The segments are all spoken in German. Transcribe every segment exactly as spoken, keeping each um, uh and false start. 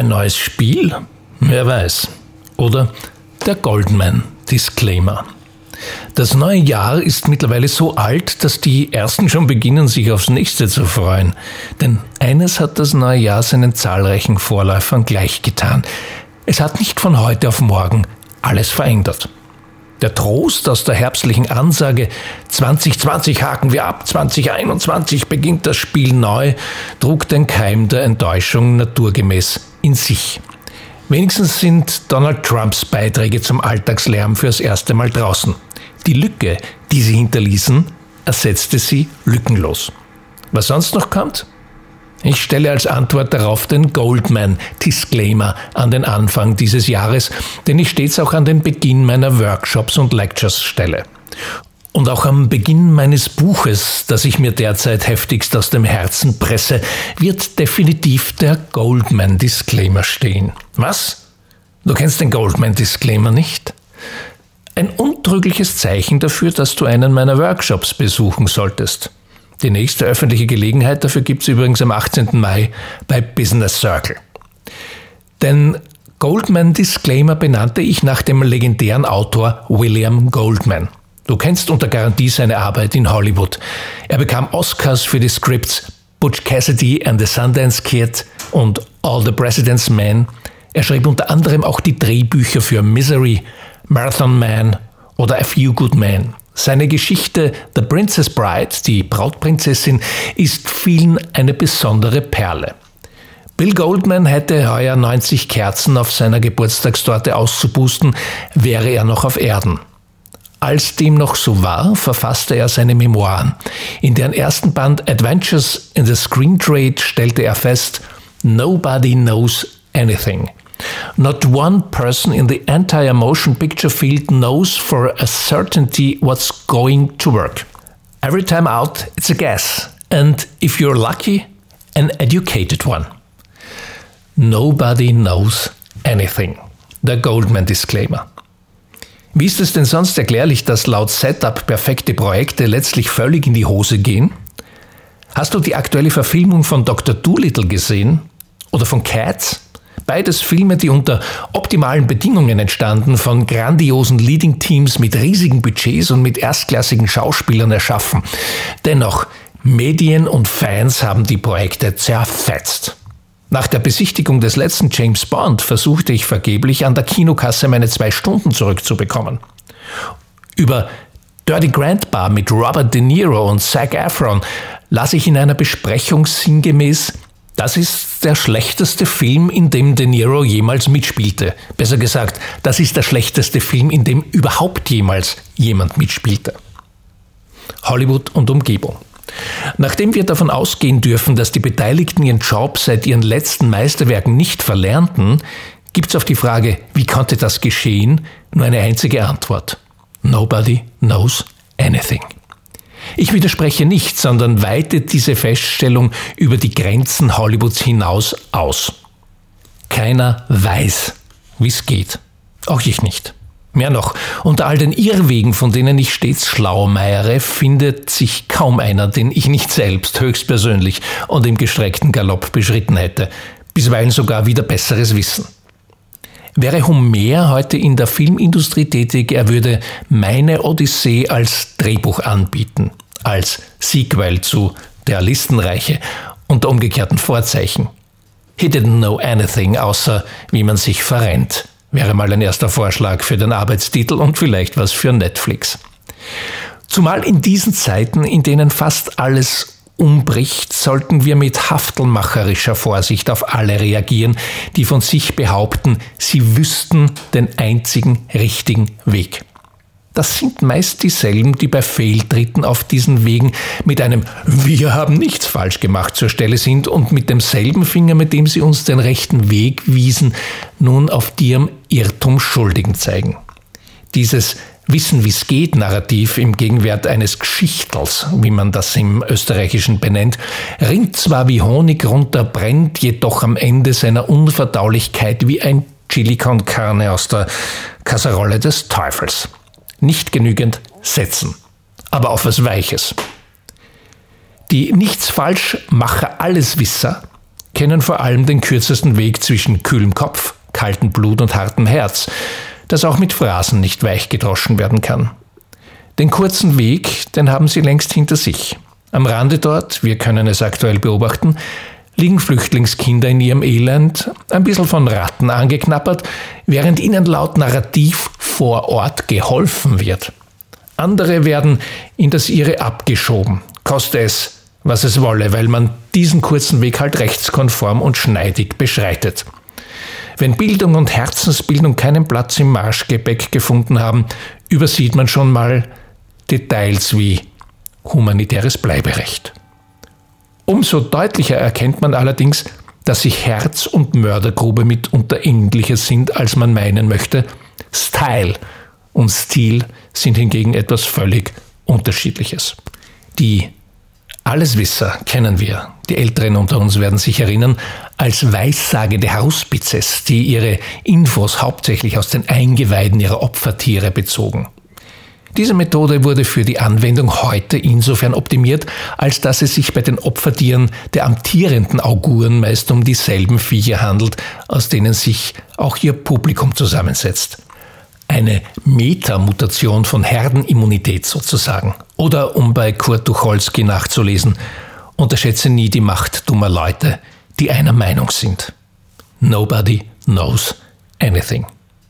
neues Spiel? Wer weiß. Oder der Goldman Disclaimer. Das neue Jahr ist mittlerweile so alt, dass die Ersten schon beginnen, sich aufs nächste zu freuen. Denn eines hat das neue Jahr seinen zahlreichen Vorläufern gleichgetan. Es hat nicht von heute auf morgen alles verändert. Der Trost aus der herbstlichen Ansage zwanzig zwanzig haken wir ab, zwanzig einundzwanzig beginnt das Spiel neu, trug den Keim der Enttäuschung naturgemäß in sich. Wenigstens sind Donald Trumps Beiträge zum Alltagslärm fürs erste Mal draußen. Die Lücke, die sie hinterließen, ersetzte sie lückenlos. Was sonst noch kommt? Ich stelle als Antwort darauf den Goldman-Disclaimer an den Anfang dieses Jahres, den ich stets auch an den Beginn meiner Workshops und Lectures stelle. Und auch am Beginn meines Buches, das ich mir derzeit heftigst aus dem Herzen presse, wird definitiv der Goldman-Disclaimer stehen. Was? Du kennst den Goldman-Disclaimer nicht? Ein untrügliches Zeichen dafür, dass du einen meiner Workshops besuchen solltest. Die nächste öffentliche Gelegenheit dafür gibt es übrigens am achtzehnten Mai bei Business Circle. Den Goldman Disclaimer benannte ich nach dem legendären Autor William Goldman. Du kennst unter Garantie seine Arbeit in Hollywood. Er bekam Oscars für die Scripts Butch Cassidy and the Sundance Kid und All the President's Men. Er schrieb unter anderem auch die Drehbücher für Misery, Marathon Man oder A Few Good Men. Seine Geschichte The Princess Bride, die Brautprinzessin, ist vielen eine besondere Perle. Bill Goldman hätte heuer neunzig Kerzen auf seiner Geburtstagstorte auszupusten, wäre er noch auf Erden. Als dem noch so war, verfasste er seine Memoiren. In deren ersten Band Adventures in the Screen Trade stellte er fest, Nobody knows anything. Not one person in the entire motion picture field knows for a certainty what's going to work. Every time out, it's a guess. And if you're lucky, an educated one. Nobody knows anything. Der Goldman Disclaimer. Wie ist es denn sonst erklärlich, dass laut Setup perfekte Projekte letztlich völlig in die Hose gehen? Hast du die aktuelle Verfilmung von Doktor Dolittle gesehen? Oder von Cats? Beides Filme, die unter optimalen Bedingungen entstanden, von grandiosen Leading-Teams mit riesigen Budgets und mit erstklassigen Schauspielern erschaffen. Dennoch, Medien und Fans haben die Projekte zerfetzt. Nach der Besichtigung des letzten James Bond versuchte ich vergeblich an der Kinokasse meine zwei Stunden zurückzubekommen. Über Dirty Grandpa mit Robert De Niro und Zac Efron las ich in einer Besprechung sinngemäß: Das ist der schlechteste Film, in dem De Niro jemals mitspielte. Besser gesagt, das ist der schlechteste Film, in dem überhaupt jemals jemand mitspielte. Hollywood und Umgebung. Nachdem wir davon ausgehen dürfen, dass die Beteiligten ihren Job seit ihren letzten Meisterwerken nicht verlernten, gibt es auf die Frage, wie konnte das geschehen, nur eine einzige Antwort. Nobody knows anything. Ich widerspreche nicht, sondern weite diese Feststellung über die Grenzen Hollywoods hinaus aus. Keiner weiß, wie es geht. Auch ich nicht. Mehr noch, unter all den Irrwegen, von denen ich stets schlaumeiere, findet sich kaum einer, den ich nicht selbst höchstpersönlich und im gestreckten Galopp beschritten hätte, bisweilen sogar wieder besseres Wissen. Wäre Homer heute in der Filmindustrie tätig, er würde meine Odyssee als Drehbuch anbieten, als Sequel zu Der Listenreiche unter umgekehrten Vorzeichen. He didn't know anything, außer wie man sich verrennt. Wäre mal ein erster Vorschlag für den Arbeitstitel und vielleicht was für Netflix. Zumal in diesen Zeiten, in denen fast alles umbricht, sollten wir mit haftelmacherischer Vorsicht auf alle reagieren, die von sich behaupten, sie wüssten den einzigen richtigen Weg. Das sind meist dieselben, die bei Fehltritten auf diesen Wegen mit einem „Wir haben nichts falsch gemacht" zur Stelle sind und mit demselben Finger, mit dem sie uns den rechten Weg wiesen, nun auf ihrem Irrtum Schuldigen zeigen. Dieses Wissen, wie's geht Narrativ im Gegenwart eines Geschichtels, wie man das im Österreichischen benennt, rinnt zwar wie Honig runter, brennt jedoch am Ende seiner Unverdaulichkeit wie ein Chili con Carne aus der Kasserolle des Teufels. Nicht genügend setzen, aber auf was Weiches. Die Nichtsfalschmacher Alleswisser kennen vor allem den kürzesten Weg zwischen kühlem Kopf, kaltem Blut und hartem Herz, das auch mit Phrasen nicht weich gedroschen werden kann. Den kurzen Weg, den haben sie längst hinter sich. Am Rande dort, wir können es aktuell beobachten, liegen Flüchtlingskinder in ihrem Elend, ein bisschen von Ratten angeknabbert, während ihnen laut Narrativ vor Ort geholfen wird. Andere werden in das ihre abgeschoben, koste es, was es wolle, weil man diesen kurzen Weg halt rechtskonform und schneidig beschreitet. Wenn Bildung und Herzensbildung keinen Platz im Marschgepäck gefunden haben, übersieht man schon mal Details wie humanitäres Bleiberecht. Umso deutlicher erkennt man allerdings, dass sich Herz und Mördergrube mitunter ähnlicher sind, als man meinen möchte. Style und Stil sind hingegen etwas völlig Unterschiedliches. Die Alleswisser kennen wir, die Älteren unter uns werden sich erinnern, als weissagende Hauspitzes, die ihre Infos hauptsächlich aus den Eingeweiden ihrer Opfertiere bezogen. Diese Methode wurde für die Anwendung heute insofern optimiert, als dass es sich bei den Opfertieren der amtierenden Auguren meist um dieselben Viecher handelt, aus denen sich auch ihr Publikum zusammensetzt. Eine Metamutation von Herdenimmunität sozusagen. Oder, um bei Kurt Tucholsky nachzulesen, unterschätze nie die Macht dummer Leute, die einer Meinung sind. Nobody knows anything.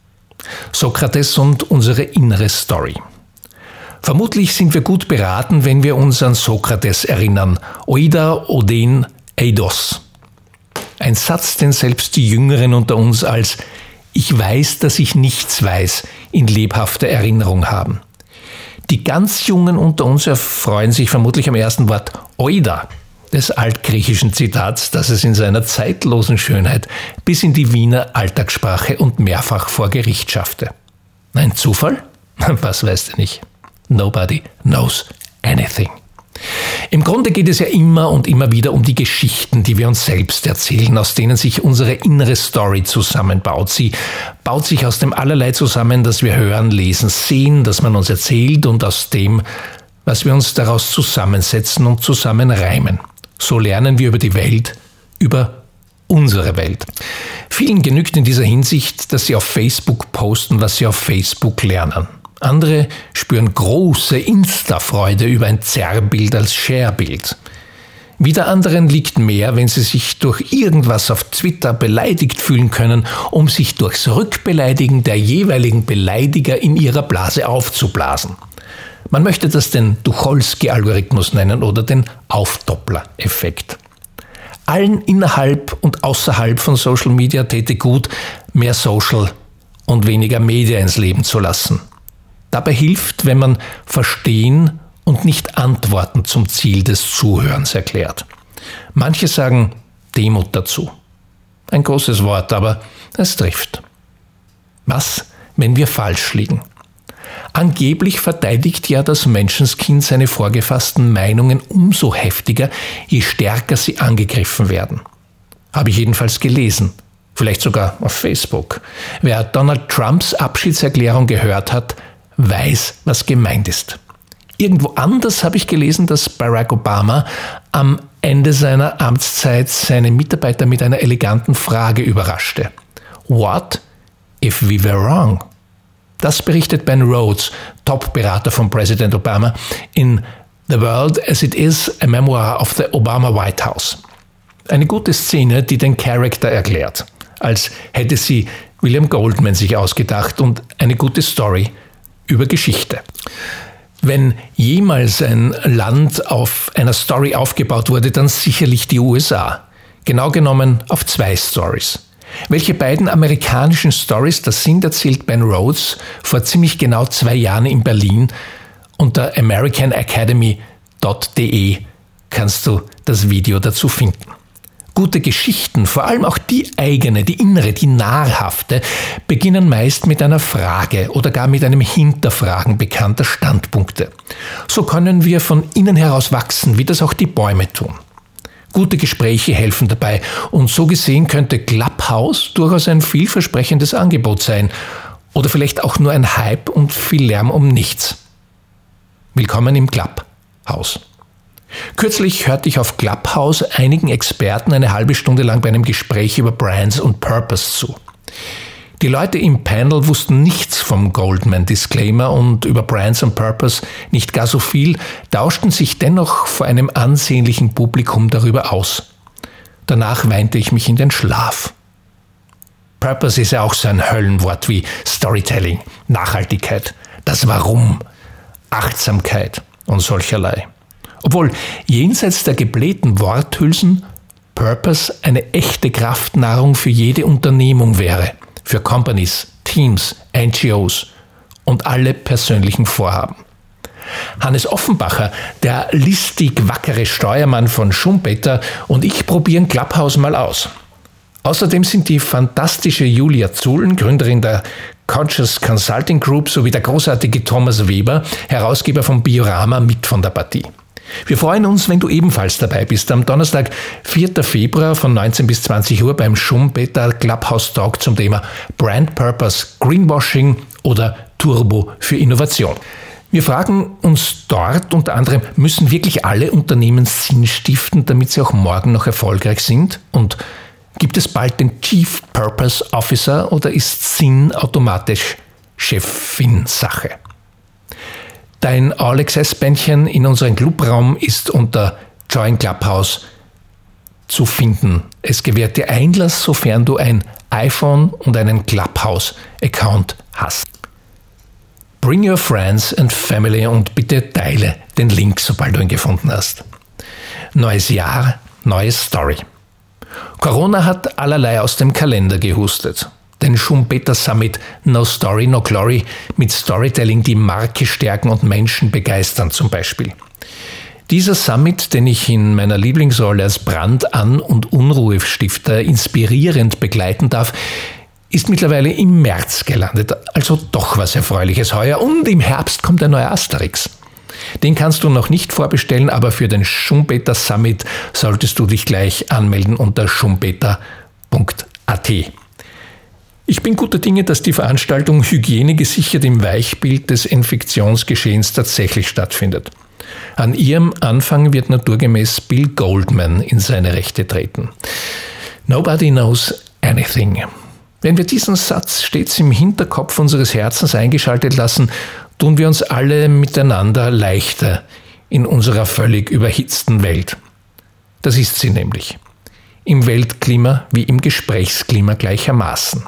Sokrates und unsere innere Story. Vermutlich sind wir gut beraten, wenn wir uns an Sokrates erinnern. Oida oden eidos. Ein Satz, den selbst die Jüngeren unter uns als „Ich weiß, dass ich nichts weiß“ in lebhafter Erinnerung haben. Die ganz Jungen unter uns erfreuen sich vermutlich am ersten Wort Oida, des altgriechischen Zitats, das es in seiner zeitlosen Schönheit bis in die Wiener Alltagssprache und mehrfach vor Gericht schaffte. Ein Zufall? Was weiß ich nicht. Nobody knows anything. Im Grunde geht es ja immer und immer wieder um die Geschichten, die wir uns selbst erzählen, aus denen sich unsere innere Story zusammenbaut. Sie baut sich aus dem allerlei zusammen, das wir hören, lesen, sehen, das man uns erzählt und aus dem, was wir uns daraus zusammensetzen und zusammenreimen. So lernen wir über die Welt, über unsere Welt. Vielen genügt in dieser Hinsicht, dass sie auf Facebook posten, was sie auf Facebook lernen. Andere spüren große Insta-Freude über ein Zerrbild als Sharebild. Wieder anderen liegt mehr, wenn sie sich durch irgendwas auf Twitter beleidigt fühlen können, um sich durchs Rückbeleidigen der jeweiligen Beleidiger in ihrer Blase aufzublasen. Man möchte das den Tucholsky-Algorithmus nennen oder den Aufdoppler-Effekt. Allen innerhalb und außerhalb von Social Media täte gut, mehr Social und weniger Media ins Leben zu lassen. Dabei hilft, wenn man Verstehen und nicht Antworten zum Ziel des Zuhörens erklärt. Manche sagen Demut dazu. Ein großes Wort, aber es trifft. Was, wenn wir falsch liegen? Angeblich verteidigt ja das Menschenskind seine vorgefassten Meinungen umso heftiger, je stärker sie angegriffen werden. Habe ich jedenfalls gelesen. Vielleicht sogar auf Facebook. Wer Donald Trumps Abschiedserklärung gehört hat, weiß, was gemeint ist. Irgendwo anders habe ich gelesen, dass Barack Obama am Ende seiner Amtszeit seine Mitarbeiter mit einer eleganten Frage überraschte. What if we were wrong? Das berichtet Ben Rhodes, Top-Berater von Präsident Obama, in The World as It Is, a Memoir of the Obama White House. Eine gute Szene, die den Charakter erklärt, als hätte sie William Goldman sich ausgedacht, und eine gute Story über Geschichte. Wenn jemals ein Land auf einer Story aufgebaut wurde, dann sicherlich die U S A. Genau genommen auf zwei Stories. Welche beiden amerikanischen Stories das sind, erzählt Ben Rhodes vor ziemlich genau zwei Jahren in Berlin. Unter american academy punkt de kannst du das Video dazu finden. Gute Geschichten, vor allem auch die eigene, die innere, die nahrhafte, beginnen meist mit einer Frage oder gar mit einem Hinterfragen bekannter Standpunkte. So können wir von innen heraus wachsen, wie das auch die Bäume tun. Gute Gespräche helfen dabei, und so gesehen könnte Clubhouse durchaus ein vielversprechendes Angebot sein oder vielleicht auch nur ein Hype und viel Lärm um nichts. Willkommen im Clubhouse. Kürzlich hörte ich auf Clubhouse einigen Experten eine halbe Stunde lang bei einem Gespräch über Brands und Purpose zu. Die Leute im Panel wussten nichts vom Goldman Disclaimer und über Brands und Purpose nicht gar so viel, tauschten sich dennoch vor einem ansehnlichen Publikum darüber aus. Danach weinte ich mich in den Schlaf. Purpose ist ja auch so ein Höllenwort wie Storytelling, Nachhaltigkeit, das Warum, Achtsamkeit und solcherlei. Obwohl jenseits der geblähten Worthülsen Purpose eine echte Kraftnahrung für jede Unternehmung wäre, für Companies, Teams, N G Os und alle persönlichen Vorhaben. Hannes Offenbacher, der listig wackere Steuermann von Schumpeter, und ich probieren Clubhouse mal aus. Außerdem sind die fantastische Julia Zuhlen, Gründerin der Conscious Consulting Group, sowie der großartige Thomas Weber, Herausgeber von Biorama, mit von der Partie. Wir freuen uns, wenn du ebenfalls dabei bist, am Donnerstag, vierten Februar von neunzehn bis zwanzig Uhr beim Schumpeter Clubhouse Talk zum Thema Brand Purpose, Greenwashing oder Turbo für Innovation. Wir fragen uns dort unter anderem, müssen wirklich alle Unternehmen Sinn stiften, damit sie auch morgen noch erfolgreich sind? Und gibt es bald den Chief Purpose Officer oder ist Sinn automatisch Chefin-Sache? Dein All-Access-Bändchen in unserem Clubraum ist unter Join Clubhouse zu finden. Es gewährt dir Einlass, sofern du ein iPhone und einen Clubhouse-Account hast. Bring your friends and family und bitte teile den Link, sobald du ihn gefunden hast. Neues Jahr, neue Story. Corona hat allerlei aus dem Kalender gehustet. Den Schumpeter Summit No Story, No Glory mit Storytelling die Marke stärken und Menschen begeistern zum Beispiel. Dieser Summit, den ich in meiner Lieblingsrolle als Brand-, An- und Unruhestifter inspirierend begleiten darf, ist mittlerweile im März gelandet, also doch was Erfreuliches heuer, und im Herbst kommt ein neuer Asterix. Den kannst du noch nicht vorbestellen, aber für den Schumpeter Summit solltest du dich gleich anmelden unter schumpeter punkt a t. Ich bin guter Dinge, dass die Veranstaltung hygienegesichert im Weichbild des Infektionsgeschehens tatsächlich stattfindet. An ihrem Anfang wird naturgemäß Bill Goldman in seine Rechte treten. Nobody knows anything. Wenn wir diesen Satz stets im Hinterkopf unseres Herzens eingeschaltet lassen, tun wir uns alle miteinander leichter in unserer völlig überhitzten Welt. Das ist sie nämlich. Im Weltklima wie im Gesprächsklima gleichermaßen.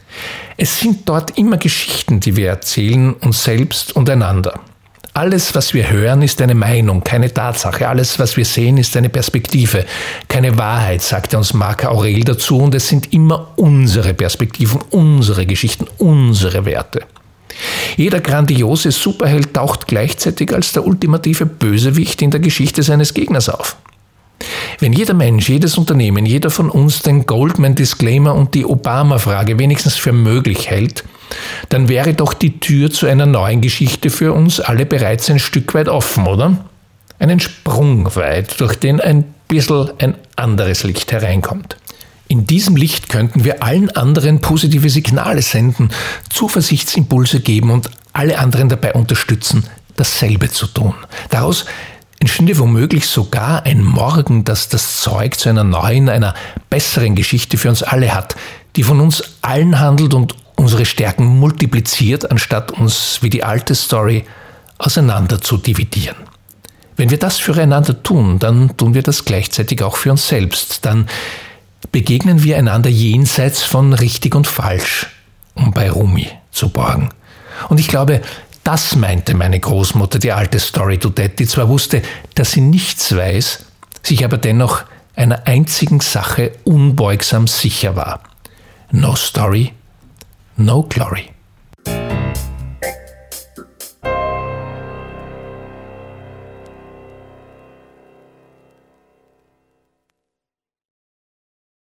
Es sind dort immer Geschichten, die wir erzählen, uns selbst und einander. Alles, was wir hören, ist eine Meinung, keine Tatsache. Alles, was wir sehen, ist eine Perspektive, keine Wahrheit, sagte uns Marc Aurel dazu. Und es sind immer unsere Perspektiven, unsere Geschichten, unsere Werte. Jeder grandiose Superheld taucht gleichzeitig als der ultimative Bösewicht in der Geschichte seines Gegners auf. Wenn jeder Mensch, jedes Unternehmen, jeder von uns den Goldman Disclaimer und die Obama-Frage wenigstens für möglich hält, dann wäre doch die Tür zu einer neuen Geschichte für uns alle bereits ein Stück weit offen, oder? Einen Sprung weit, durch den ein bisschen ein anderes Licht hereinkommt. In diesem Licht könnten wir allen anderen positive Signale senden, Zuversichtsimpulse geben und alle anderen dabei unterstützen, dasselbe zu tun. Daraus entstünde womöglich sogar ein Morgen, das das Zeug zu einer neuen, einer besseren Geschichte für uns alle hat, die von uns allen handelt und unsere Stärken multipliziert, anstatt uns wie die alte Story auseinander zu dividieren. Wenn wir das füreinander tun, dann tun wir das gleichzeitig auch für uns selbst. Dann begegnen wir einander jenseits von richtig und falsch, um bei Rumi zu borgen. Und ich glaube, das meinte meine Großmutter, die alte Story-Dudette, die zwar wusste, dass sie nichts weiß, sich aber dennoch einer einzigen Sache unbeugsam sicher war. No story, no glory.